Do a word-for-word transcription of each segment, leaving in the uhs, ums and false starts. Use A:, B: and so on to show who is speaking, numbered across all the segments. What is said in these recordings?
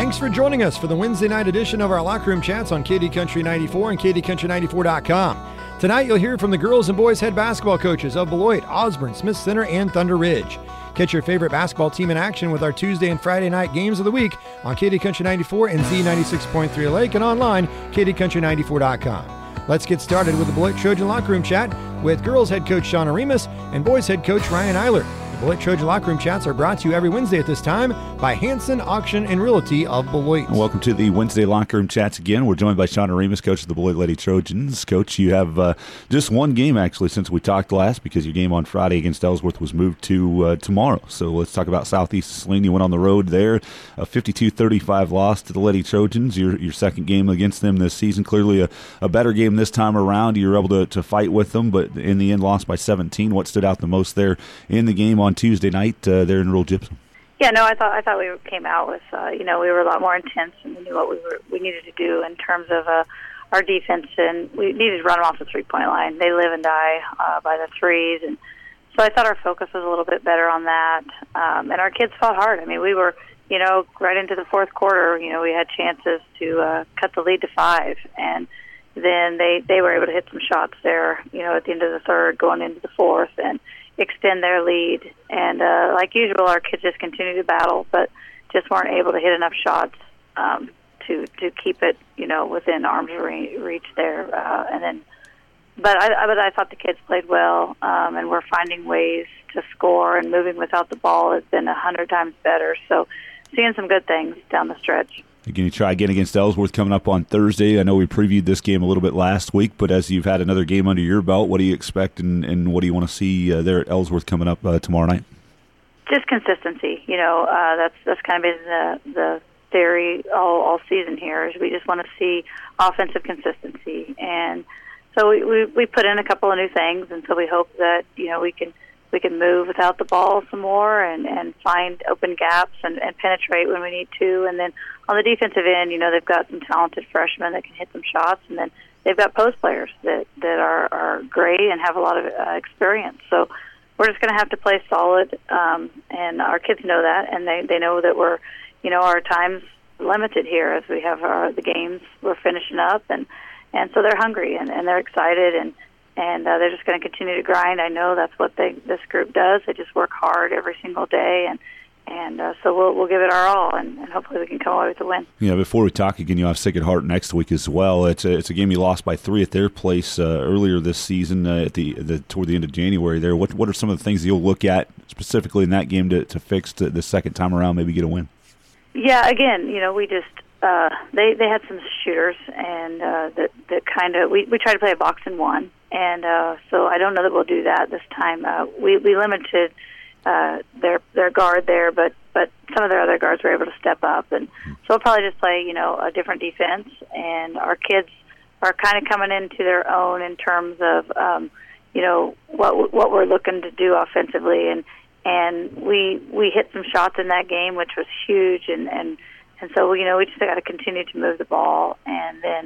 A: Thanks for joining us for the Wednesday night edition of our Locker Room Chats on K D Country ninety-four and K D Country ninety-four dot com. Tonight you'll hear from the girls and boys head basketball coaches of Beloit, Osborne, Smith Center, and Thunder Ridge. Catch your favorite basketball team in action with our Tuesday and Friday night games of the week on K D Country ninety-four and Z ninety-six point three Lake and online, K D Country ninety-four dot com. Let's get started with the Beloit Trojan Locker Room Chat with girls head coach Shauna Remus and boys head coach Ryan Eiler. The Beloit Trojan Locker Room Chats are brought to you every Wednesday at this time by Hanson Auction and Realty of Beloit.
B: Welcome to the Wednesday Locker Room Chats again. We're joined by Shauna Remus, coach of the Beloit Lady Trojans. Coach, you have uh, just one game actually since we talked last because your game on Friday against Ellsworth was moved to uh, tomorrow. So let's talk about Southeast Saline. You went on the road there, a fifty-two thirty-five loss to the Lady Trojans. Your your second game against them this season. Clearly a, a better game this time around. You were able to, to fight with them, but in the end lost by seventeen. What stood out the most there in the game on Tuesday night? Uh, there in Rural Gypsum.
C: Yeah, no, I thought I thought we came out with uh, you know we were a lot more intense and we knew what we were we needed to do in terms of uh, our defense, and we needed to run them off the three point line. They live and die uh, by the threes, and so I thought our focus was a little bit better on that. Um, and our kids fought hard. I mean, we were you know right into the fourth quarter. You know, we had chances to uh, cut the lead to five, and then they they were able to hit some shots there. You know, at the end of the third, going into the fourth, and extend their lead. And uh, like usual, our kids just continue to battle, but just weren't able to hit enough shots um, to to keep it, you know, within arm's re- reach there. Uh, and then, but I, but I thought the kids played well, um, and we're finding ways to score. And moving without the ball has been a hundred times better. So, seeing some good things down the stretch.
B: Again, you try again against Ellsworth coming up on Thursday. I know we previewed this game a little bit last week, but as you've had another game under your belt, what do you expect and, and what do you want to see uh, there at Ellsworth coming up uh, tomorrow night?
C: Just consistency. You know, uh, that's that's kind of been the, the theory all, all season here is we just want to see offensive consistency. And so we, we, we put in a couple of new things, and so we hope that, you know, we can we can move without the ball some more and, and find open gaps and, and penetrate when we need to. And then on the defensive end, you know, they've got some talented freshmen that can hit some shots, and then they've got post players that, that are, are great and have a lot of uh, experience. So we're just going to have to play solid, um, and our kids know that, and they, they know that we're, you know, our time's limited here as we have our, the games we're finishing up, and, and so they're hungry and, and they're excited, and and uh, they're just going to continue to grind. I know that's what they, this group does. They just work hard every single day, and and uh, so we'll we'll give it our all, and, and hopefully we can come away with a win.
B: Yeah, before we talk again, you have Sacred Heart next week as well. It's a, it's a game you lost by three at their place uh, earlier this season uh, at the, the toward the end of January. There, what what are some of the things you'll look at specifically in that game to, to fix to the second time around, maybe get a win?
C: Yeah, again, you know, we just uh, they they had some shooters, and uh, that that kind of we we tried to play a box and one. And uh, so I don't know that we'll do that this time. Uh, we, we limited uh, their their guard there, but, but some of their other guards were able to step up. And so we'll probably just play, you know, a different defense. And our kids are kind of coming into their own in terms of, um, you know, what what we're looking to do offensively. And and we we hit some shots in that game, which was huge. And, and, and so, you know, we just got to continue to move the ball and then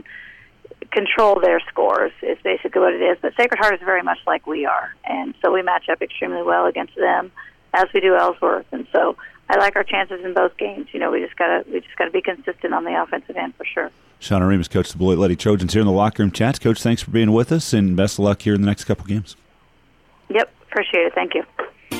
C: control their scores is basically what it is. But Sacred Heart is very much like we are, and so we match up extremely well against them, as we do Ellsworth. And so I like our chances in both games. You know, we just gotta we just gotta be consistent on the offensive end for sure.
B: Shauna Remus, coach of the Beloit Lady Trojans, here in the Locker Room Chats. Coach, thanks for being with us, and best of luck here in the next couple games.
C: Yep, appreciate it. Thank you.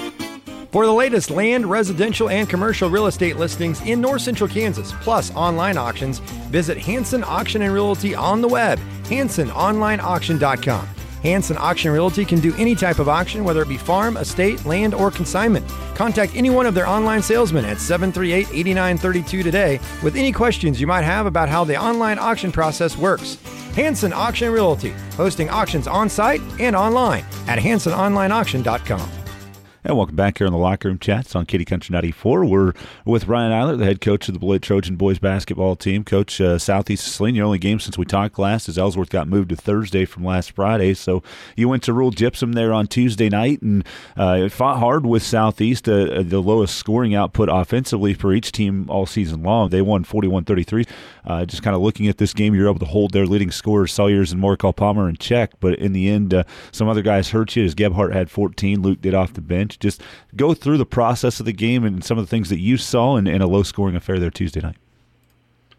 A: For the latest land, residential, and commercial real estate listings in North Central Kansas, plus online auctions, visit Hanson Auction and Realty on the web, hanson online auction dot com. Hanson Auction Realty can do any type of auction, whether it be farm, estate, land, or consignment. Contact any one of their online salesmen at seven three eight, eight nine three two today with any questions you might have about how the online auction process works. Hanson Auction Realty, hosting auctions on-site and online at hanson online auction dot com.
B: And welcome back here on the Locker Room Chats on K D Country ninety-four. We're with Ryan Eiler, the head coach of the Beloit Trojan boys basketball team. Coach, uh, Southeast Saline, your only game since we talked last as Ellsworth got moved to Thursday from last Friday. So you went to Rural Gypsum there on Tuesday night and uh, fought hard with Southeast, uh, the lowest scoring output offensively for each team all season long. They won forty-one thirty-three. Uh, just kind of looking at this game, you're able to hold their leading scorers, Sawyers and Morcall Palmer, in check. But in the end, uh, some other guys hurt you as Gebhart had fourteen. Luke did off the bench. Just go through the process of the game and some of the things that you saw in, in a low-scoring affair there Tuesday night.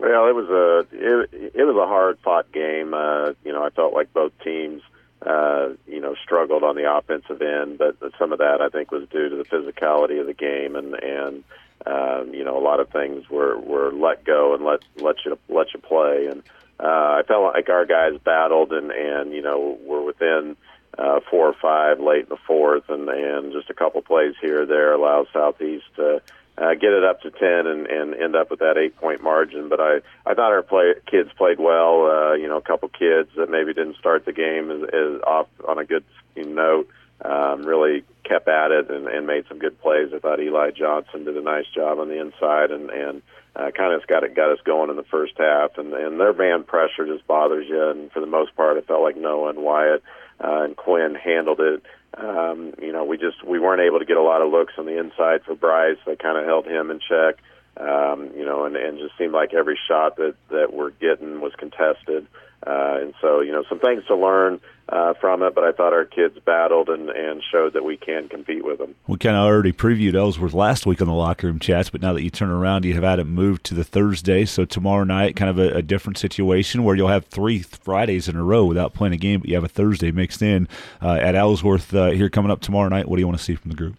D: Well, it was a it, it was a hard-fought game. Uh, you know, I felt like both teams, uh, you know, struggled on the offensive end, but some of that I think was due to the physicality of the game, and and um, you know, a lot of things were, were let go and let let you let you play. And uh, I felt like our guys battled, and and you know, were within uh, four or five late in the fourth, and and just a couple plays here or there allowed Southeast to Uh, get it up to ten and, and end up with that eight-point margin. But I, I thought our play, kids played well. Uh, you know, a couple kids that maybe didn't start the game as, as off on a good note um, really kept at it and, and made some good plays. I thought Eli Johnson did a nice job on the inside and, and uh, kind of got it got us going in the first half. And, and their man pressure just bothers you. And for the most part, it felt like Noah and Wyatt uh, and Quinn handled it. Um, you know, we just we weren't able to get a lot of looks on the inside for Bryce. They kind of held him in check, um, you know, and, and just seemed like every shot that, that we're getting was contested. Uh, and so, you know, some things to learn uh, from it, but I thought our kids battled and, and showed that we can compete with them.
B: We kind of already previewed Ellsworth last week on the Locker Room Chats, but now that you turn around, you have had it moved to the Thursday. So tomorrow night, kind of a, a different situation where you'll have three Fridays in a row without playing a game, but you have a Thursday mixed in uh, at Ellsworth uh, here coming up tomorrow night. What do you want to see from the group?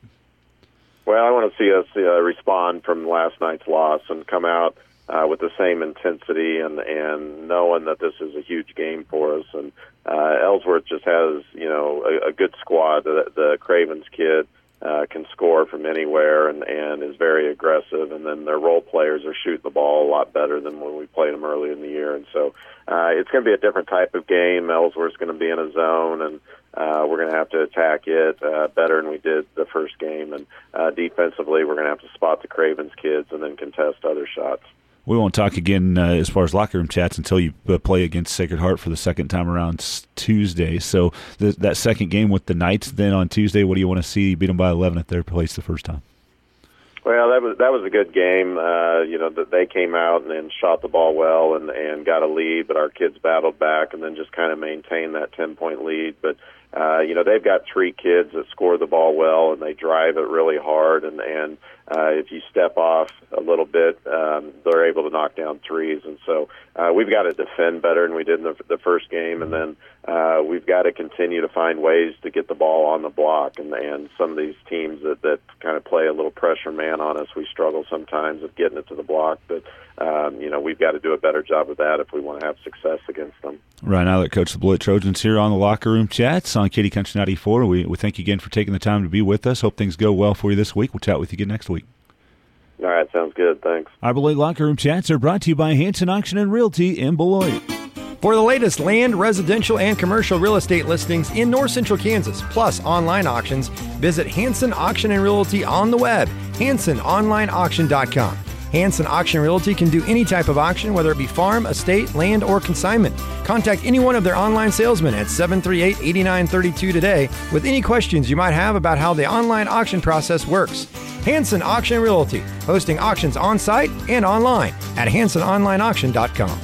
D: Well, I want to see us uh, respond from last night's loss and come out Uh, with the same intensity and, and knowing that this is a huge game for us. And uh, Ellsworth just has, you know, a, a good squad. The, the Cravens kid uh, can score from anywhere and, and is very aggressive. And then their role players are shooting the ball a lot better than when we played them early in the year. And so uh, it's going to be a different type of game. Ellsworth's going to be in a zone, and uh, we're going to have to attack it uh, better than we did the first game. And uh, defensively, we're going to have to spot the Cravens kids and then contest other shots.
B: We won't talk again uh, as far as Locker Room Chats until you uh, play against Sacred Heart for the second time around Tuesday. So th- that second game with the Knights then on Tuesday, what do you want to see? You beat them by eleven at their place the first time.
D: Well, that was that was a good game. Uh, you know, that they came out and then shot the ball well and, and got a lead, but our kids battled back and then just kind of maintained that ten-point lead. But, uh, you know, they've got three kids that score the ball well and they drive it really hard. And, and uh, if you step off a little bit, um, they're able to knock down threes. And so uh, we've got to defend better than we did in the, the first game. And then uh, we've got to continue to find ways to get the ball on the block. And, and some of these teams that, that kind of play a little pressure man on us, we struggle sometimes with getting it to the block. But, um, you know, we've got to do a better job of that if we want to have success against them.
B: Ryan Eilert, coach of the Beloit Trojans, here on the Locker Room Chats on Katy Country ninety-four. We, we thank you again for taking the time to be with us. Hope things go well for you this week. We'll chat with you again next week.
D: All right, sounds good. Thanks.
B: Our Beloit Locker Room Chats are brought to you by Hanson Auction and Realty in Beloit.
A: For the latest land, residential, and commercial real estate listings in North Central Kansas, plus online auctions, visit Hanson Auction and Realty on the web, hanson online auction dot com. Hanson Auction Realty can do any type of auction, whether it be farm, estate, land, or consignment. Contact any one of their online salesmen at seven three eight, eight nine three two today with any questions you might have about how the online auction process works. Hanson Auction Realty, hosting auctions on-site and online at hanson online auction dot com.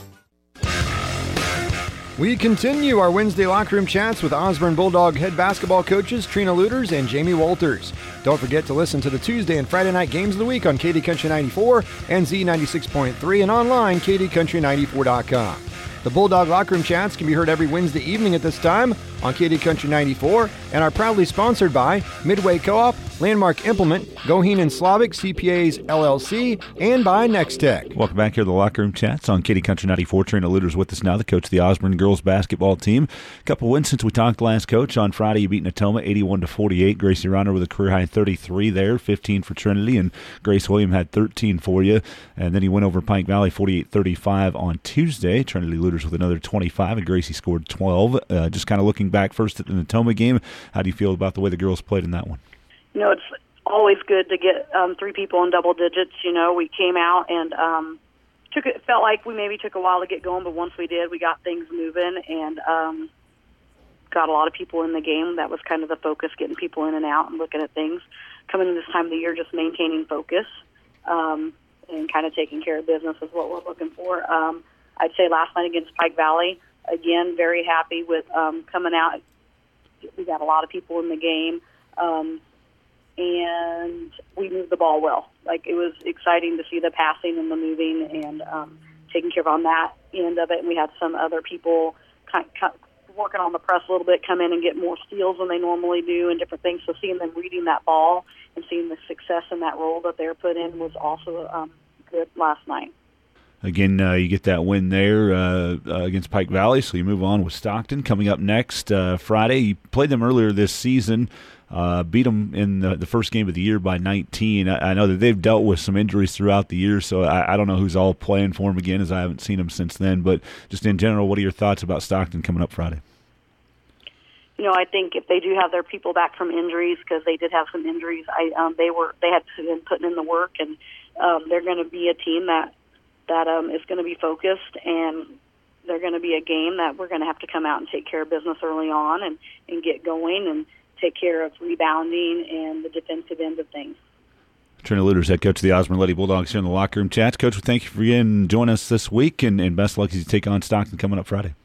A: We continue our Wednesday locker room chats with Osborne Bulldog head basketball coaches Trina Luters and Jamie Walters. Don't forget to listen to the Tuesday and Friday night games of the week on Katy Country ninety-four and Z ninety-six point three and online katy country ninety-four dot com. The Bulldog Locker Room Chats can be heard every Wednesday evening at this time on Katy Country ninety-four and are proudly sponsored by Midway Co-op, Landmark Implement, Goheen and Slavic C P As L L C, and by Nextech.
B: Welcome back here to the Locker Room Chats on Katy Country ninety-four. Trina Luters with us now, the coach of the Osborne girls basketball team. A couple wins since we talked last, coach. On Friday, you beat Natoma eighty-one to forty-eight. Gracie Ronner with a career high thirty-three there, fifteen for Trinity, and Grace William had thirteen for you. And then he went over Pike Valley forty-eight thirty-five on Tuesday. Trinity Luters with another twenty-five, and Gracie scored twelve. Uh, just kind of looking back first at the Natoma game, how do you feel about the way the girls played in that one?
E: You know, it's always good to get um, three people in double digits. You know, we came out and um, took it. Felt like we maybe took a while to get going, but once we did, we got things moving and um, got a lot of people in the game. That was kind of the focus, getting people in and out and looking at things. Coming in this time of the year, just maintaining focus um, and kind of taking care of business is what we're looking for. Um, I'd say last night against Pike Valley, again, very happy with um, coming out. We got a lot of people in the game. Um, and we moved the ball well. Like, it was exciting to see the passing and the moving, and um, taking care of on that end of it. And we had some other people kind of working on the press a little bit come in and get more steals than they normally do and different things. So seeing them reading that ball and seeing the success in that role that they're put in was also um, good last night.
B: Again, uh, you get that win there uh, uh, against Pike Valley, so you move on with Stockton. Coming up next uh, Friday, you played them earlier this season, uh, beat them in the, the first game of the year by nineteen. I, I know that they've dealt with some injuries throughout the year, so I, I don't know who's all playing for them again, as I haven't seen them since then. But just in general, what are your thoughts about Stockton coming up Friday?
E: You know, I think if they do have their people back from injuries, because they did have some injuries, I um, they were they had been putting in the work, and um, they're going to be a team that that um, is going to be focused, and they're going to be a game that we're going to have to come out and take care of business early on and, and get going and take care of rebounding and the defensive end of things.
B: Trina Lueders, head coach of the Osborne Lady Bulldogs, here in the Locker Room Chats. Coach, thank you for again joining us this week, and, and best of luck as you take on Stockton coming up Friday.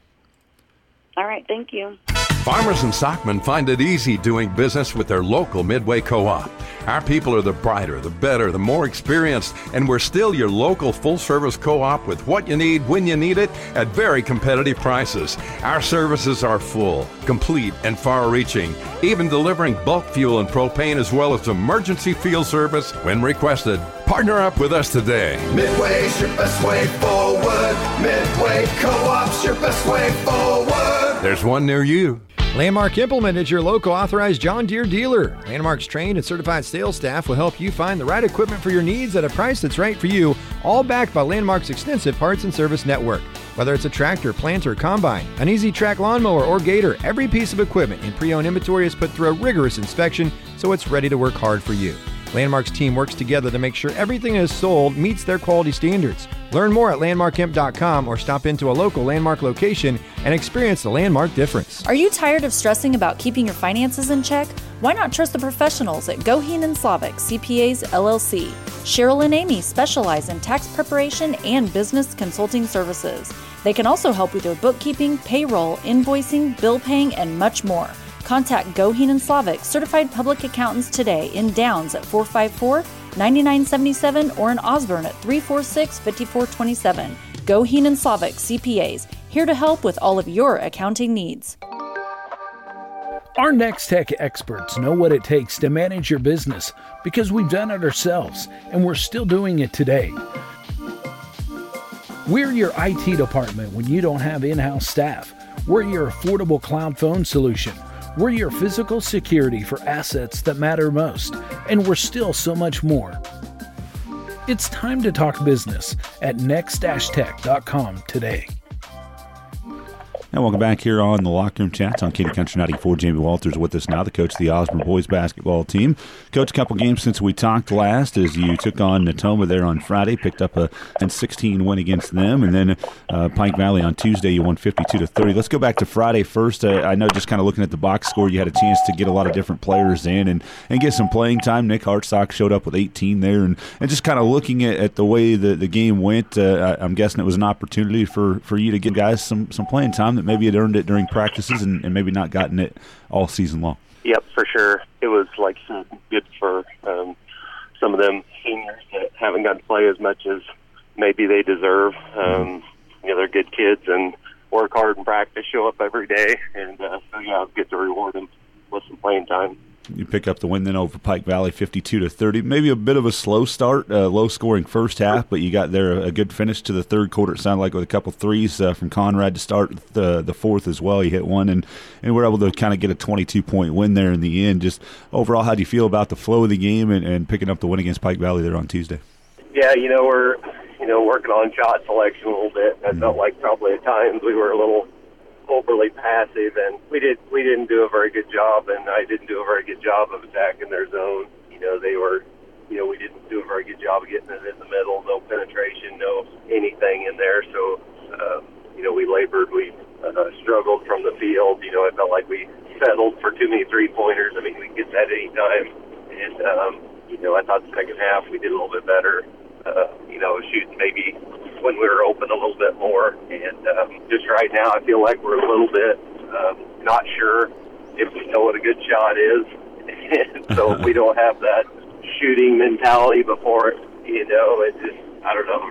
E: All right, thank you.
F: Farmers and stockmen find it easy doing business with their local Midway Co-op. Our people are the brighter, the better, the more experienced, and we're still your local full-service co-op with what you need when you need it at very competitive prices. Our services are full, complete, and far-reaching, even delivering bulk fuel and propane as well as emergency field service when requested. Partner up with us today.
G: Midway's your best way forward. Midway Co-op's your best way forward.
F: There's one near you.
A: Landmark Implement is your local authorized John Deere dealer. Landmark's trained and certified sales staff will help you find the right equipment for your needs at a price that's right for you, all backed by Landmark's extensive parts and service network. Whether it's a tractor, planter, combine, an easy track lawnmower, or gator, every piece of equipment in pre-owned inventory is put through a rigorous inspection so it's ready to work hard for you. Landmark's team works together to make sure everything is sold meets their quality standards. Learn more at landmark imp dot com or stop into a local Landmark location and experience the Landmark difference.
H: Are you tired of stressing about keeping your finances in check? Why not trust the professionals at Goheen and Slavic C P As L L C? Cheryl and Amy specialize in tax preparation and business consulting services. They can also help with your bookkeeping, payroll, invoicing, bill paying, and much more. Contact Goheen and Slavic certified public accountants today in Downs at four five four, nine nine seven seven or in Osborne at three four six, five four two seven. Goheen and Slavic C P As, here to help with all of your accounting needs.
I: Our Next Tech experts know what it takes to manage your business because we've done it ourselves and we're still doing it today. We're your I T department when you don't have in-house staff. We're your affordable cloud phone solution. We're your physical security for assets that matter most, and we're still so much more. It's time to talk business at next tech dot com today.
B: And welcome back here on the Locker Room Chats on Katy Country ninety-four. Jamie Walters with us now, the coach of the Osborne boys basketball team. Coach, a couple games since we talked last as you took on Natoma there on Friday, picked up a sixteen win against them, and then uh, Pike Valley on Tuesday you won fifty-two to thirty. Let's go back to Friday first. Uh, I know just kind of looking at the box score, you had a chance to get a lot of different players in and, and get some playing time. Nick Hartsock showed up with eighteen there, and, and just kind of looking at, at the way the, the game went, uh, I, I'm guessing it was an opportunity for, for you to give guys some, some playing time that maybe had earned it during practices and, and maybe not gotten it all season long.
J: Yep, for sure. It was like uh, good for um, some of them seniors that haven't got to play as much as maybe they deserve. Um, you know, they're good kids and work hard in practice, show up every day, and uh, so yeah, I'll get to reward them with some playing time.
B: You pick up the win then over Pike Valley, fifty-two to thirty. Maybe a bit of a slow start, uh, low-scoring first half, but you got there a good finish to the third quarter. It sounded like with a couple threes uh, from Conrad to start the the fourth as well. You hit one, and, and we're able to kind of get a twenty-two point win there in the end. Just overall, how do you feel about the flow of the game and, and picking up the win against Pike Valley there on Tuesday?
J: Yeah, you know, we're you know working on shot selection a little bit. I mm-hmm. felt like probably at times we were a little overly passive, and we did we didn't do a very good job, and I didn't do a very good job of attacking their zone. You know, they were, you know, we didn't do a very good job of getting it in the middle, no penetration, no anything in there. So, uh, you know, we labored, we uh, struggled from the field. You know, I felt like we settled for too many three pointers. I mean, we get that any time, and um, you know, I thought the second half we did a little bit better. Uh, you know, shooting maybe when we were open a little bit more. And um, just right now, I feel like we're a little bit um, not sure if we know what a good shot is. And so we don't have that shooting mentality before it, you know, it just, I don't know, we're just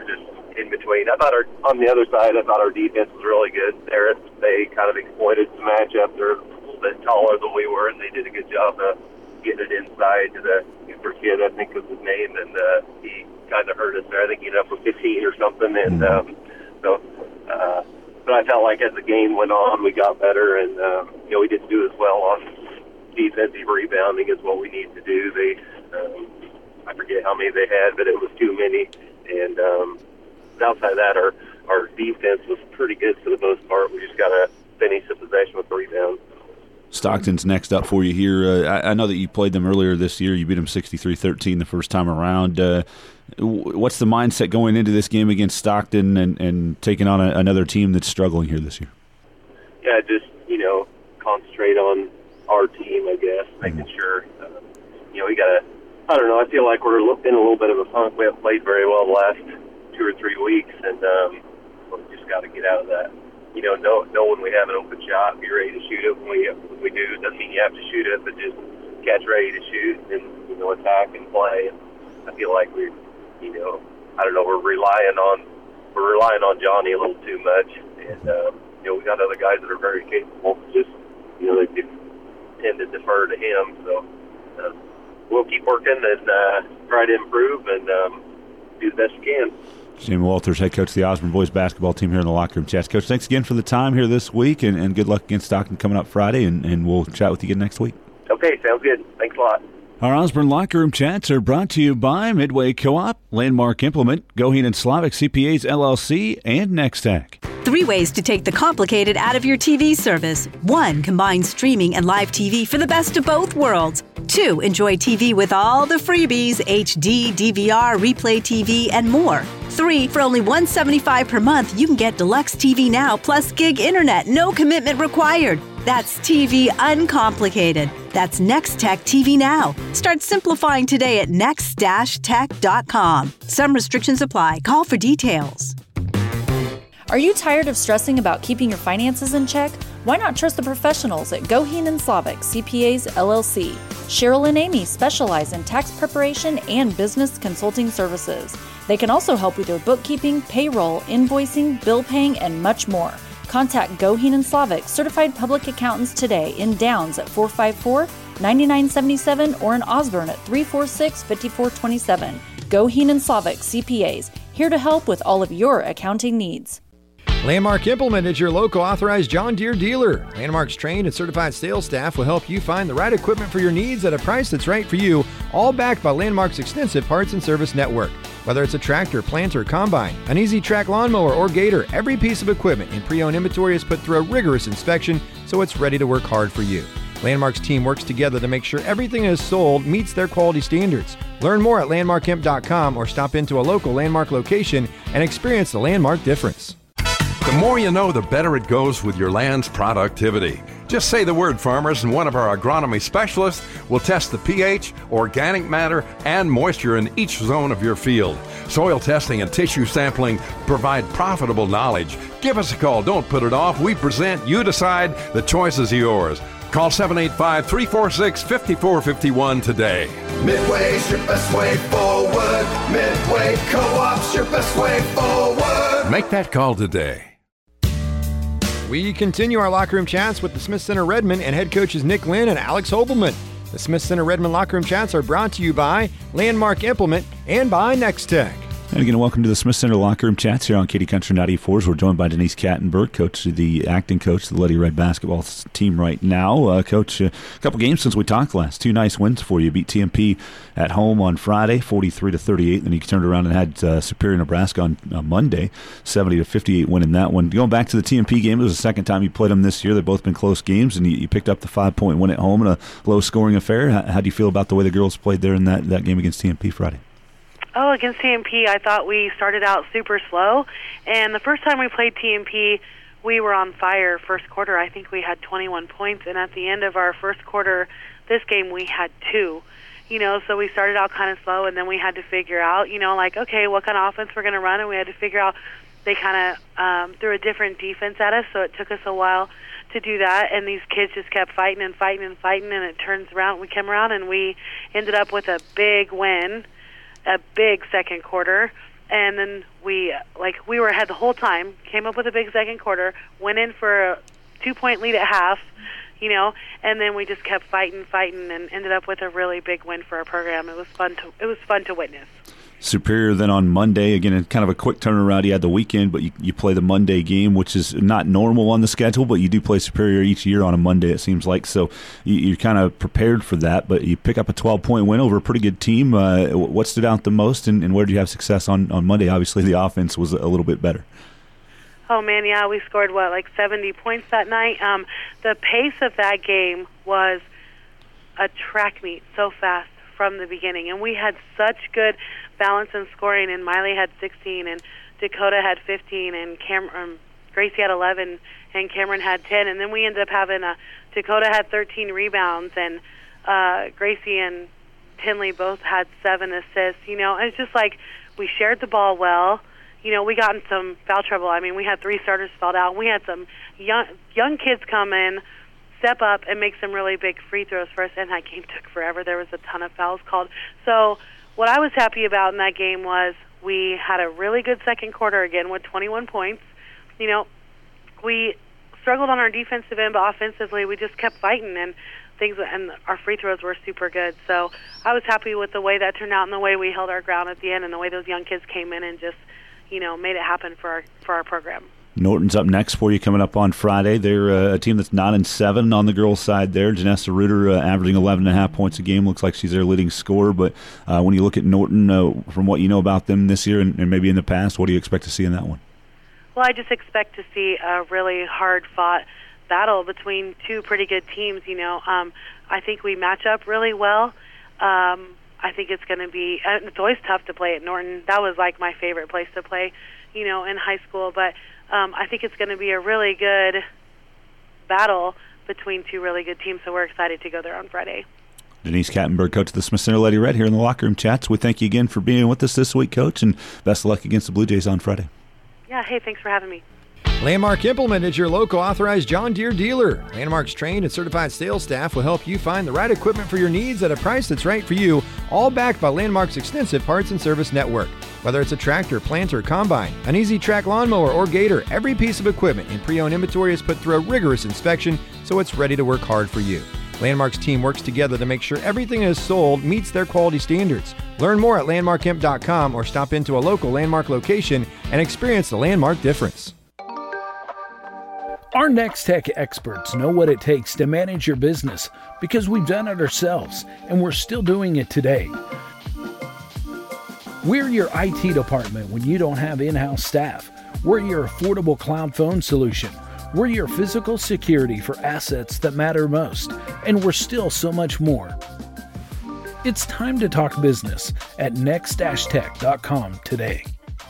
J: in between. I thought our, on the other side, I thought our defense was really good. There, they kind of exploited the matchup. They're a little bit taller than we were, and they did a good job of getting it inside to the Cooper kid, I think was his name, and uh, he kind of hurt us there. I think he ended up with fifteen or something, and um, so. Uh, but I felt like as the game went on, we got better, and um, you know we didn't do as well on defensive rebounding as what we need to do. They, um, I forget how many they had, but it was too many. And um, outside of that, our our defense was pretty good for the most part. We just got to finish the possession with the rebound.
B: Stockton's next up for you here. Uh, I, I know that you played them earlier this year. You beat them sixty-three thirteen the first time around. Uh, what's the mindset going into this game against Stockton and, and taking on a, another team that's struggling here this year?
J: Yeah, just, you know, concentrate on our team, I guess, making mm-hmm. sure, uh, you know, we got to, I don't know, I feel like we're in a little bit of a funk. We haven't played very well the last two or three weeks, and um, we just got to get out of that. You know, know, know when we have an open shot, be ready to shoot it. When we, when we do, it doesn't mean you have to shoot it, but just catch ready to shoot and, you know, attack and play. And I feel like we're, you know, I don't know, we're relying on, we're relying on Johnny a little too much. And, um, you know, we got other guys that are very capable. Just, you know, they do tend to defer to him. So uh, we'll keep working and uh, try to improve and um, do the best we can.
B: Jamie Walters, head coach of the Osborne boys basketball team here in the Locker Room Chats. Coach, thanks again for the time here this week, and, and good luck against Stockton coming up Friday, and, and we'll chat with you again next week.
J: Okay, sounds good. Thanks a lot.
B: Our Osborne Locker Room Chats are brought to you by Midway Co-op, Landmark Implement, Goheen and Slavic C P As L L C, and Nextech.
K: Three ways to take the complicated out of your T V service. One, combine streaming and live T V for the best of both worlds. Two, enjoy T V with all the freebies, H D, D V R, Replay T V, and more. Three, for only one hundred seventy-five dollars per month, you can get Deluxe T V Now plus gig internet, no commitment required. That's T V uncomplicated. That's Nextech T V Now. Start simplifying today at next dash tech dot com. Some restrictions apply. Call for details.
H: Are you tired of stressing about keeping your finances in check? Why not trust the professionals at Goheen and Slavic C P As L L C? Cheryl and Amy specialize in tax preparation and business consulting services. They can also help with your bookkeeping, payroll, invoicing, bill paying, and much more. Contact Goheen and Slavic certified public accountants today in Downs at four five four, nine nine seven seven or in Osborne at three four six, five four two seven. Goheen and Slavic C P As, here to help with all of your accounting needs.
A: Landmark Implement is your local authorized John Deere dealer. Landmark's trained and certified sales staff will help you find the right equipment for your needs at a price that's right for you, all backed by Landmark's extensive parts and service network. Whether it's a tractor, planter, combine, an easy track lawnmower, or gator, every piece of equipment in pre-owned inventory is put through a rigorous inspection so it's ready to work hard for you. Landmark's team works together to make sure everything is sold meets their quality standards. Learn more at landmark imp dot com or stop into a local Landmark location and experience the Landmark difference.
F: The more you know, the better it goes with your land's productivity. Just say the word, farmers, and one of our agronomy specialists will test the pH, organic matter, and moisture in each zone of your field. Soil testing and tissue sampling provide profitable knowledge. Give us a call. Don't put it off. We present. You decide. The choice is yours. Call seven eight five, three four six, five four five one today.
G: Midway's your best way forward. Midway Co-op's your best way forward.
F: Make that call today.
A: We continue our locker room chats with the Smith Center Redmond and head coaches Nick Lynn and Alex Hobelman. The Smith Center Redmond locker room chats are brought to you by Landmark Implement and by Nextech.
B: And again, welcome to the Smith Center Locker Room Chats here on Katy Country ninety-four. We're joined by Denise Kattenberg, coach, the acting coach of the Lady Red basketball team right now. Uh, coach, a couple games since we talked last. Two nice wins for you. Beat T M P at home on Friday, forty-three to thirty-eight. Then you turned around and had uh, Superior, Nebraska on uh, Monday, seventy to fifty-eight win in that one. Going back to the T M P game, it was the second time you played them this year. They've both been close games, and you, you picked up the five-point win at home in a low-scoring affair. How, how do you feel about the way the girls played there in that, that game against T M P Friday?
L: Oh, against T M P, I thought we started out super slow. And the first time we played T M P, we were on fire first quarter. I think we had twenty-one points. And at the end of our first quarter, this game, we had two. You know, so we started out kind of slow, and then we had to figure out, you know, like, okay, what kind of offense we're going to run. And we had to figure out, they kind of um, threw a different defense at us, so it took us a while to do that. And these kids just kept fighting and fighting and fighting, and it turns around. We came around, and we ended up with a big win, a big second quarter, and then we like we were ahead the whole time. Came up with a big second quarter, went in for a two-point lead at half, you know, and then we just kept fighting, fighting, and ended up with a really big win for our program. It was fun to it was fun to witness.
B: Superior then on Monday, again, kind of a quick turnaround. You had the weekend, but you, you play the Monday game, which is not normal on the schedule, but you do play Superior each year on a Monday, it seems like. So you, you're kind of prepared for that, but you pick up a twelve-point win over a pretty good team. Uh, what stood out the most, and, and where did you have success on, on Monday? Obviously, the offense was a little bit better.
L: Oh, man, yeah, we scored, what, like seventy points that night? Um, the pace of that game was a track meet so fast from the beginning, and we had such good balance in scoring, and Miley had sixteen, and Dakota had fifteen, and Cam- um, Gracie had eleven, and Cameron had ten, and then we ended up having a Dakota had thirteen rebounds, and uh, Gracie and Tinley both had seven assists. You know, it's just like we shared the ball well. You know, we got in some foul trouble. I mean, we had three starters fouled out. We had some young young kids come in, step up, and make some really big free throws for us, and that game took forever. There was a ton of fouls called. So what I was happy about in that game was we had a really good second quarter again with twenty-one points. You know, we struggled on our defensive end, but offensively we just kept fighting, and things, and our free throws were super good. So I was happy with the way that turned out and the way we held our ground at the end and the way those young kids came in and just, you know, made it happen for our, for our program.
B: Norton's up next for you coming up on Friday. They're uh, a team that's nine and seven on the girls' side there. Janessa Reuter uh, averaging eleven and a half points a game. Looks like she's their leading scorer. But uh, when you look at Norton, uh, from what you know about them this year and, and maybe in the past, what do you expect to see in that one?
L: Well, I just expect to see a really hard-fought battle between two pretty good teams. You know, um, I think we match up really well. Um, I think it's going to be. And it's always tough to play at Norton. That was like my favorite place to play, you know, in high school. But Um, I think it's going to be a really good battle between two really good teams, so we're excited to go there on Friday.
B: Denise Kattenberg, coach of the Smith Center Lady Red, here in the Locker Room Chats. We thank you again for being with us this week, Coach, and best of luck against the Blue Jays on Friday.
L: Yeah, hey, thanks for having me.
A: Landmark Implement is your local authorized John Deere dealer. Landmark's trained and certified sales staff will help you find the right equipment for your needs at a price that's right for you, all backed by Landmark's extensive parts and service network. Whether it's a tractor, planter, combine, an easy-track lawnmower, or gator, every piece of equipment in pre-owned inventory is put through a rigorous inspection so it's ready to work hard for you. Landmark's team works together to make sure everything is sold meets their quality standards. Learn more at landmark imp dot com or stop into a local Landmark location and experience the Landmark difference.
I: Our Next Tech experts know what it takes to manage your business because we've done it ourselves and we're still doing it today. We're your I T department when you don't have in-house staff. We're your affordable cloud phone solution. We're your physical security for assets that matter most. And we're still so much more. It's time to talk business at next tech dot com today.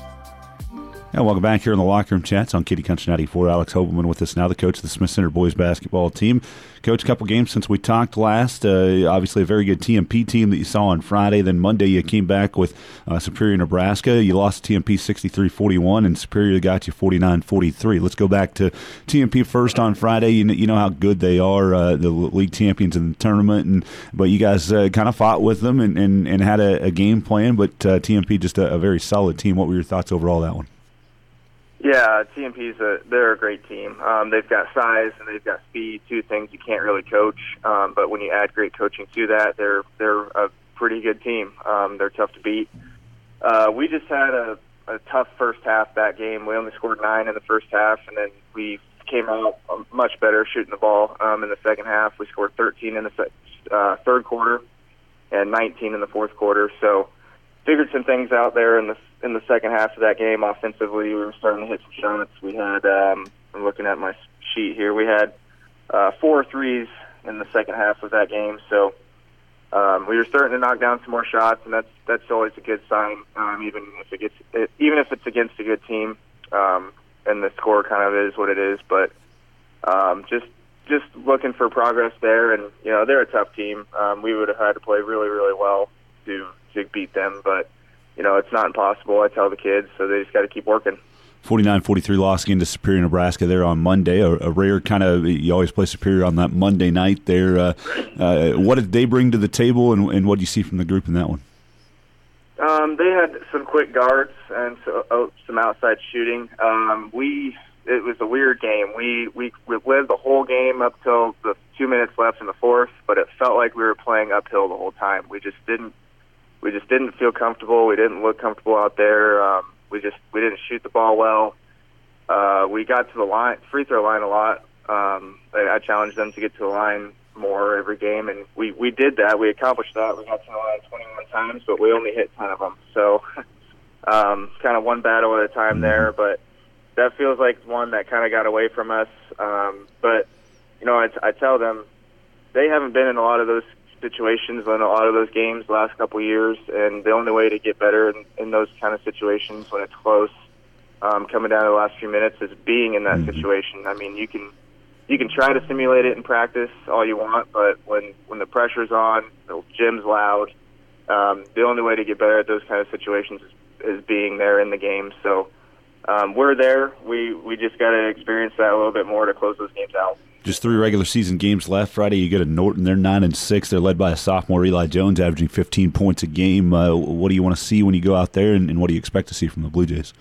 B: And welcome back here in the Locker Room Chats on Kitty Country ninety-four. Alex Hobelman with us now, the coach of the Smith Center boys basketball team. Coach, a couple games since we talked last. Uh, obviously, a very good T M P team that you saw on Friday. Then Monday, you came back with uh, Superior, Nebraska. You lost to T M P sixty-three forty-one, and Superior got you forty-nine forty-three. Let's go back to T M P first on Friday. You know, you know how good they are, uh, the league champions in the tournament. And but you guys uh, kind of fought with them and, and, and had a, a game plan. But uh, T M P just a, a very solid team. What were your thoughts overall that one?
M: Yeah, T M P's a they're a great team. Um, they've got size and they've got speed, two things you can't really coach. Um, but when you add great coaching to that, they're they're a pretty good team. Um, they're tough to beat. Uh, we just had a, a tough first half that game. We only scored nine in the first half, and then we came out much better shooting the ball um, in the second half. We scored thirteen in the se- uh, third quarter and nineteen in the fourth quarter. So figured some things out there in the in the second half of that game. Offensively, we were starting to hit some shots. We had, um, I'm looking at my sheet here, we had uh, four threes in the second half of that game. So um, we were starting to knock down some more shots, and that's that's always a good sign, um, even if it gets it, even if it's against a good team. Um, and the score kind of is what it is, but um, just just looking for progress there. And you know, they're a tough team. Um, we would have had to play really, really well to to beat them, but you know, it's not impossible, I tell the kids, so they just got to keep working.
B: forty-nine forty-three loss again to Superior, Nebraska there on Monday. A, a rare kind of, you always play Superior on that Monday night there. Uh, uh, what did they bring to the table, and, and what do you see from the group in that one?
M: Um, Um, they had some quick guards and so, oh, some outside shooting. Um, we it was a weird game. We, we we lived the whole game up till the two minutes left in the fourth, but it felt like we were playing uphill the whole time. We just didn't we just didn't feel comfortable. We didn't look comfortable out there. Um, we just we didn't shoot the ball well. Uh, we got to the line, free throw line a lot. Um, I, I challenged them to get to the line more every game, and we, we did that. We accomplished that. We got to the line twenty-one times, but we only hit ten of them. So um, kind of one battle at a time there, but that feels like one that kind of got away from us. Um, but, you know, I, I tell them they haven't been in a lot of those situations in a lot of those games the last couple of years, and the only way to get better in, in those kind of situations when it's close, um, coming down to the last few minutes, is being in that situation. I mean, you can you can try to simulate it in practice all you want, but when, when the pressure's on, the gym's loud, um, the only way to get better at those kind of situations is, is being there in the game. So um, we're there. We, we just got to experience that a little bit more to close those games out.
B: Just three regular season games left. Friday, you get a Norton. They're nine and six. They're led by a sophomore, Eli Jones, averaging fifteen points a game. Uh, what do you want to see when you go out there, and, and what do you expect to see from the Blue Jays?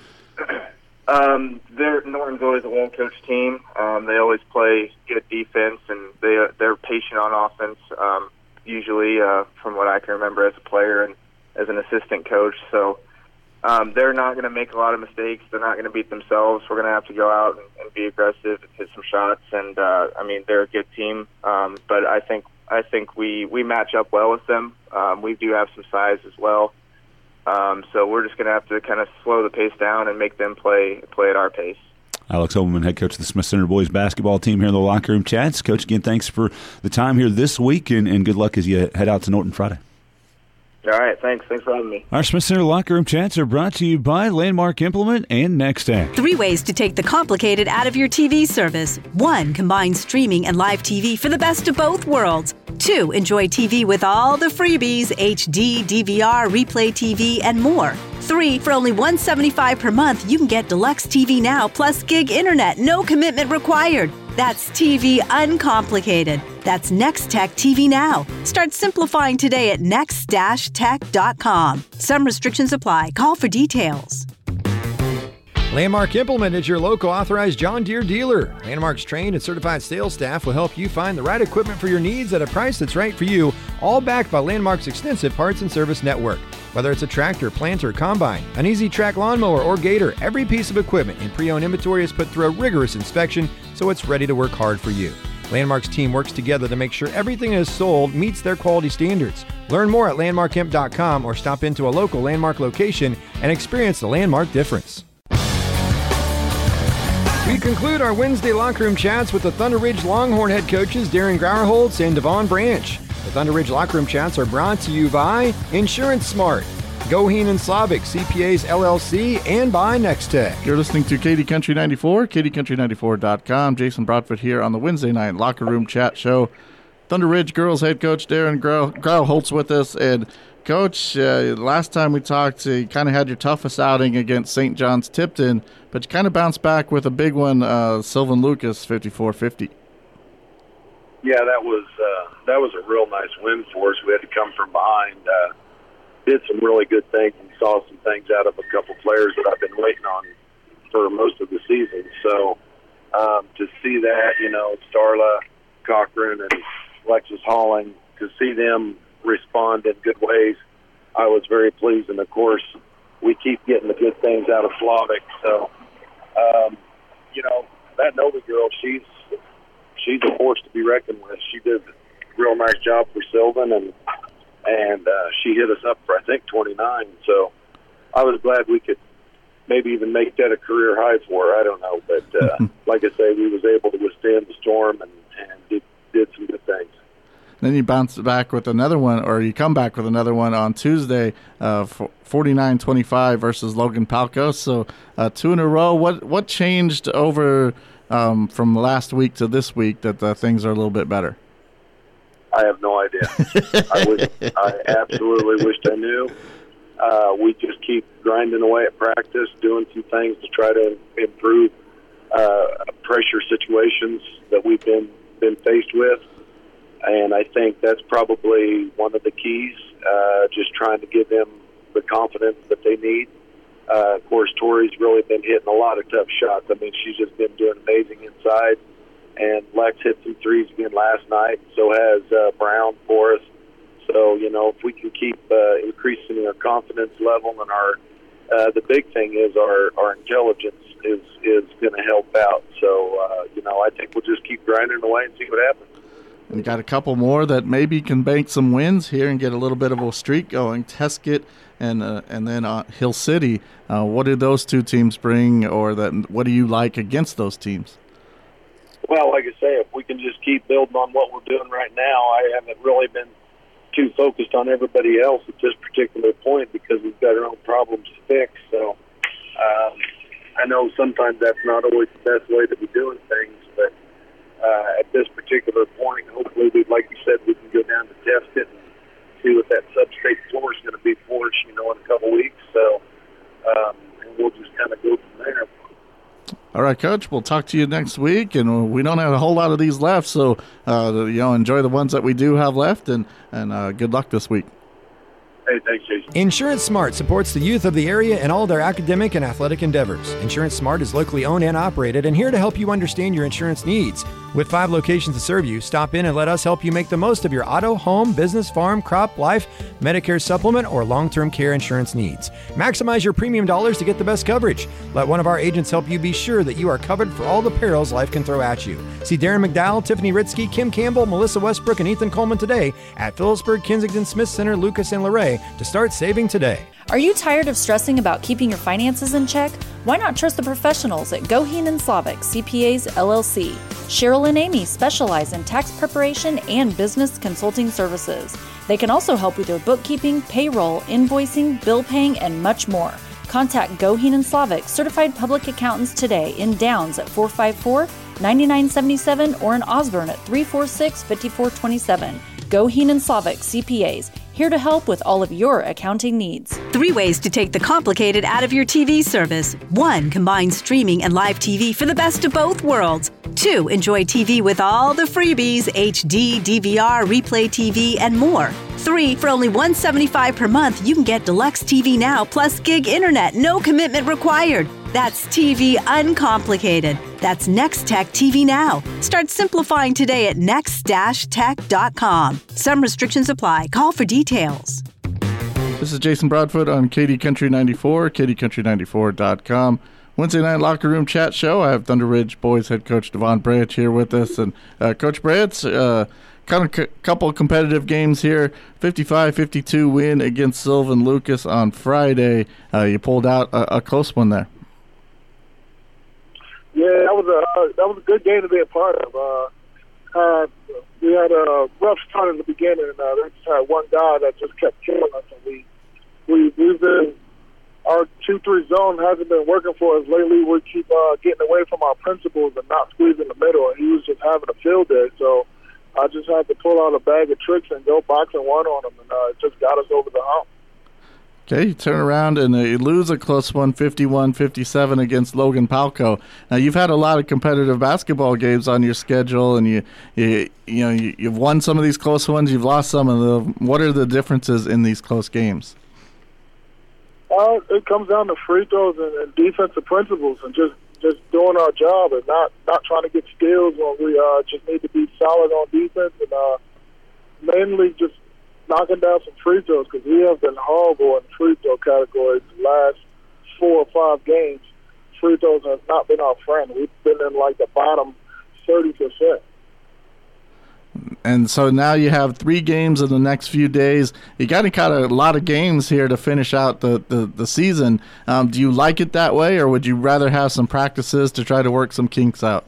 M: Um, they're, Norton's always a well-coached team. Um, they always play good defense, and they they're patient on offense. Um, usually, uh, from what I can remember as a player and as an assistant coach, so. Um, they're not going to make a lot of mistakes. They're not going to beat themselves. We're going to have to go out and, and be aggressive and hit some shots. And uh, I mean, they're a good team, um, but I think I think we, we match up well with them. Um, we do have some size as well, um, so we're just going to have to kind of slow the pace down and make them play play at our pace.
B: Alex Obelman, head coach of the Smith Center boys basketball team here in the Locker Room Chats. Coach, again, thanks for the time here this week, and, and good luck as you head out to Norton Friday.
M: All right, thanks. Thanks for having me.
B: Our Smith Center Locker Room Chats are brought to you by Landmark Implement and Nextech.
K: Three ways to take the complicated out of your T V service. One, combine streaming and live T V for the best of both worlds. Two, enjoy T V with all the freebies, H D, D V R, Replay T V, and more. Three, for only one hundred seventy-five dollars per month, you can get Deluxe T V Now plus gig internet, no commitment required. That's T V uncomplicated. That's Nextech T V Now. Start simplifying today at next dash tech dot com. Some restrictions apply. Call for details.
A: Landmark Implement is your local authorized John Deere dealer. Landmark's trained and certified sales staff will help you find the right equipment for your needs at a price that's right for you, all backed by Landmark's extensive parts and service network. Whether it's a tractor, planter, combine, an easy track lawnmower, or gator, every piece of equipment in pre-owned inventory is put through a rigorous inspection so it's ready to work hard for you. Landmark's team works together to make sure everything is sold meets their quality standards. Learn more at landmark imp dot com or stop into a local Landmark location and experience the Landmark difference. We conclude our Wednesday Locker Room Chats with the Thunder Ridge Longhorn head coaches Darren Grauerholtz and Devon Branch. The Thunder Ridge Locker Room Chats are brought to you by Insurance Smart, Goheen and Slavic, C P As L L C, and by Nextech.
N: You're listening to Katy Country ninety-four, katy country ninety-four dot com. Jason Broadfoot here on the Wednesday night Locker Room Chat Show. Thunder Ridge girls head coach Darren Grauerholtz with us. And, Coach, uh, last time we talked, uh, you kind of had your toughest outing against Saint John's Tipton, but you kind of bounced back with a big one, uh, Sylvan Lucas, fifty-four fifty.
D: Yeah, that was uh, that was a real nice win for us. We had to come from behind. Uh, did some really good things and saw some things out of a couple players that I've been waiting on for most of the season. So um, to see that, you know, Starla Cochran and Alexis Halling, to see them respond in good ways, I was very pleased. And, of course, we keep getting the good things out of Slavic. So, um, you know, that Nova girl, she's she's a force to be reckoned with. She did a real nice job for Sylvan, and and uh, she hit us up for, I think, twenty-nine. So I was glad we could maybe even make that a career high for her. I don't know. But uh, like I say, we was able to withstand the storm and, and did, did some good things.
N: Then you bounce back with another one, or you come back with another one on Tuesday, uh, forty-nine twenty-five versus Logan Palco. So uh, two in a row. What what changed over um, from last week to this week that uh, things are a little bit better?
D: I have no idea. I wish, I absolutely wished I knew. Uh, we just keep grinding away at practice, doing some things to try to improve uh, pressure situations that we've been been faced with. And I think that's probably one of the keys, uh, just trying to give them
O: the confidence that they need. Uh, of course, Tori's really been hitting a lot of tough shots. I mean, she's just been doing amazing inside. And Lex hit some threes again last night. So has uh, Brown for us. So, you know, if we can keep uh, increasing our confidence level and our uh, the big thing is our, our intelligence is, is going to help out. So, uh, you know, I think we'll just keep grinding away and see what happens.
N: We got a couple more that maybe can bank some wins here and get a little bit of a streak going. Teskett and uh, and then uh, Hill City. Uh, what do those two teams bring, or that? What do you like against those teams?
O: Well, like I say, if we can just keep building on what we're doing right now, I haven't really been too focused on everybody else at this particular point because we've got our own problems to fix. So um, I know sometimes that's not always the best way to be doing things, but Uh, at this particular point, hopefully, we, like you said, we can go down to test it and see what that substrate floor is going to be for us, you know, in a couple weeks. So, um, and we'll just kind of go from there.
N: All right, Coach. We'll talk to you next week, and we don't have a whole lot of these left, so uh, you know, enjoy the ones that we do have left, and and uh, good luck this week.
O: Hey, thanks, Jason.
A: Insurance Smart supports the youth of the area and all their academic and athletic endeavors. Insurance Smart is locally owned and operated and here to help you understand your insurance needs. With five locations to serve you, stop in and let us help you make the most of your auto, home, business, farm, crop, life, Medicare supplement, or long-term care insurance needs. Maximize your premium dollars to get the best coverage. Let one of our agents help you be sure that you are covered for all the perils life can throw at you. See Darren McDowell, Tiffany Ritzky, Kim Campbell, Melissa Westbrook, and Ethan Coleman today at Phillipsburg, Kensington, Smith Center, Lucas, and Luray to start saving today.
H: Are you tired of stressing about keeping your finances in check? Why not trust the professionals at Goheen and Slavic C P As L L C? Cheryl and Amy specialize in tax preparation and business consulting services. They can also help with your bookkeeping, payroll, invoicing, bill paying, and much more. Contact Goheen and Slavic certified public accountants today in Downs at four five four, nine nine seven seven or in Osborne at three four six, five four two seven. Goheen and Slavic C P As, here to help with all of your accounting needs.
K: Three ways to take the complicated out of your T V service. One, combine streaming and live T V for the best of both worlds. Two, enjoy T V with all the freebies, H D, D V R, Replay T V, and more. Three, for only one hundred seventy-five dollars per month, you can get Deluxe T V Now plus gig internet, no commitment required. That's T V uncomplicated. That's Nextech T V Now. Start simplifying today at next dash tech dot com. Some restrictions apply. Call for details.
N: This is Jason Broadfoot on K D Country ninety-four, K D Country ninety-four dot com. Wednesday night locker room chat show. I have Thunder Ridge boys head coach Devon Branch here with us. And uh, Coach Branch, uh, kind of a c- couple competitive games here. fifty-five fifty-two win against Sylvan Lucas on Friday. Uh, you pulled out a, a close one there.
P: Yeah, that was a uh, that was a good game to be a part of. Uh, uh, we had a rough start in the beginning, and uh, they just had one guy that just kept killing us. And we we we've been our two three zone hasn't been working for us lately. We keep uh, getting away from our principles and not squeezing the middle. And he was just having a field day, so I just had to pull out a bag of tricks and go box and one on him, and uh, it just got us over the hump.
N: Okay, you turn around and uh, you lose a close one, fifty-one fifty-seven against Logan Palco. Now, you've had a lot of competitive basketball games on your schedule, and you you, you know, you, you've won some of these close ones, you've lost some of them. What are the differences in these close games?
P: Uh, it comes down to free throws and, and defensive principles and just, just doing our job and not, not trying to get steals when we uh, just need to be solid on defense and uh, mainly just knocking down some free throws because we have been horrible in free throw categories the last four or five games. Free throws have not been our friend. We've been in like the bottom thirty percent.
N: And so now you have three games in the next few days. You got to cut a lot of games here to finish out the, the, the season. Um, do you like it that way, or would you rather have some practices to try to work some kinks out?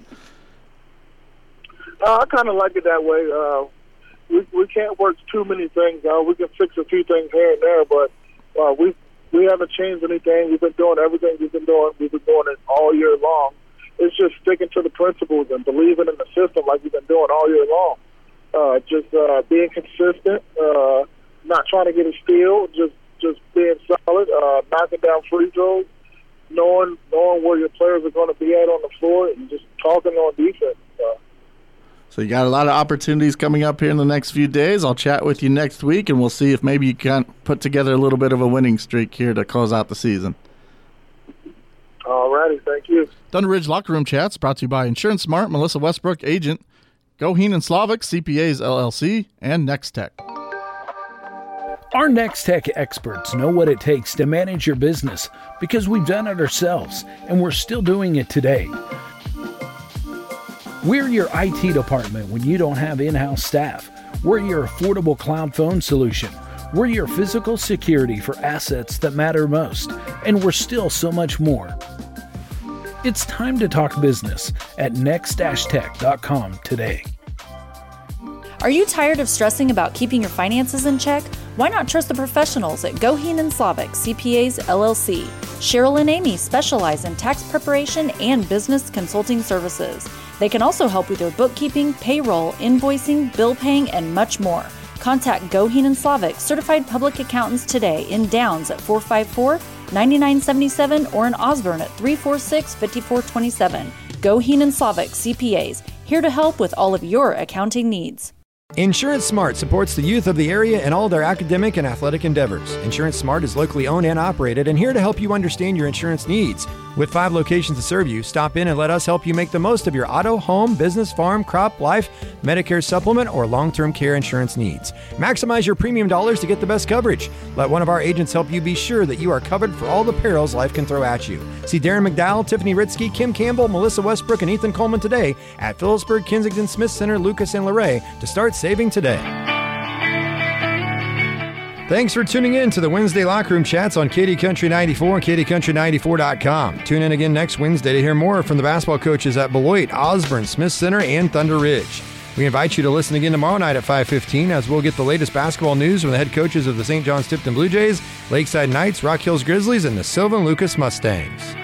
P: Uh, I kind of like it that way. Uh, we we can't work too many things out. We can fix a few things here and there, but uh, we we haven't changed anything. We've been doing everything we've been doing. We've been doing it all year long. It's just sticking to the principles and believing in the system like we've been doing all year long. Uh, just uh, being consistent, uh, not trying to get a steal, just just being solid, uh, knocking down free throws, knowing knowing where your players are going to be at on the floor, and just talking on defense. Uh,
N: So you got a lot of opportunities coming up here in the next few days. I'll chat with you next week, and we'll see if maybe you can put together a little bit of a winning streak here to close out the season.
P: All righty, thank you.
N: Thunder Ridge Locker Room Chats brought to you by Insurance Smart, Melissa Westbrook, agent, Goheen and Slavic, C P As L L C, and Next Tech.
I: Our Next Tech experts know what it takes to manage your business because we've done it ourselves, and we're still doing it today. We're your I T department when you don't have in-house staff. We're your affordable cloud phone solution. We're your physical security for assets that matter most. And we're still so much more. It's time to talk business at next tech dot com today.
H: Are you tired of stressing about keeping your finances in check? Why not trust the professionals at Goheen and Slavic, C P As L L C? Cheryl and Amy specialize in tax preparation and business consulting services. They can also help with your bookkeeping, payroll, invoicing, bill paying, and much more. Contact Goheen and Slavic, certified public accountants today in Downs at four five four, nine nine seven seven or in Osborne at three four six, five four two seven. Goheen and Slavic C P As, here to help with all of your accounting needs.
A: Insurance Smart supports the youth of the area in all their academic and athletic endeavors. Insurance Smart is locally owned and operated and here to help you understand your insurance needs. With five locations to serve you, stop in and let us help you make the most of your auto, home, business, farm, crop, life, Medicare supplement, or long-term care insurance needs. Maximize your premium dollars to get the best coverage. Let one of our agents help you be sure that you are covered for all the perils life can throw at you. See Darren McDowell, Tiffany Ritzky, Kim Campbell, Melissa Westbrook, and Ethan Coleman today at Phillipsburg, Kensington, Smith Center, Lucas, and Luray to start saving today. Thanks for tuning in to the Wednesday Locker Room Chats on Katy Country ninety-four and Katy Country ninety-four dot com. Tune in again next Wednesday to hear more from the basketball coaches at Beloit, Osborne, Smith Center, and Thunder Ridge. We invite you to listen again tomorrow night at five fifteen as we'll get the latest basketball news from the head coaches of the Saint John's Tipton Blue Jays, Lakeside Knights, Rock Hills Grizzlies, and the Sylvan Lucas Mustangs.